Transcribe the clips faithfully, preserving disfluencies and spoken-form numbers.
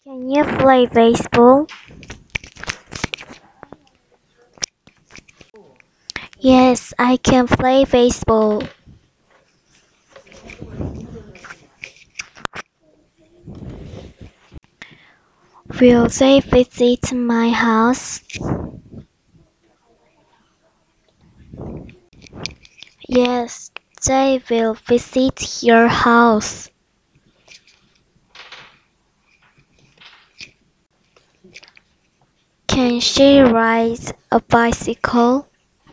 Can you play baseball? Yes, I can play baseball. Will they visit my house? Yes, they will visit your house. Can she ride a bicycle?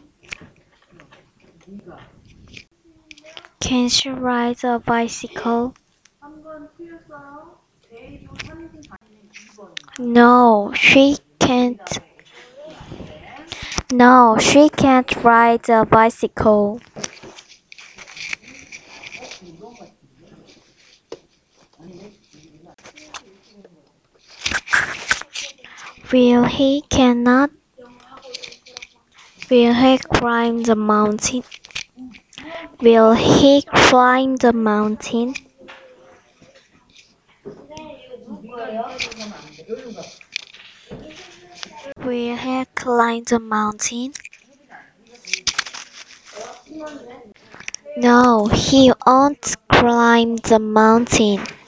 Can she ride a bicycle? No, she can't. No, she can't ride a bicycle. Will he cannot? Will he climb the mountain? Will he climb the mountain? Will he climb the mountain? No, he won't climb the mountain.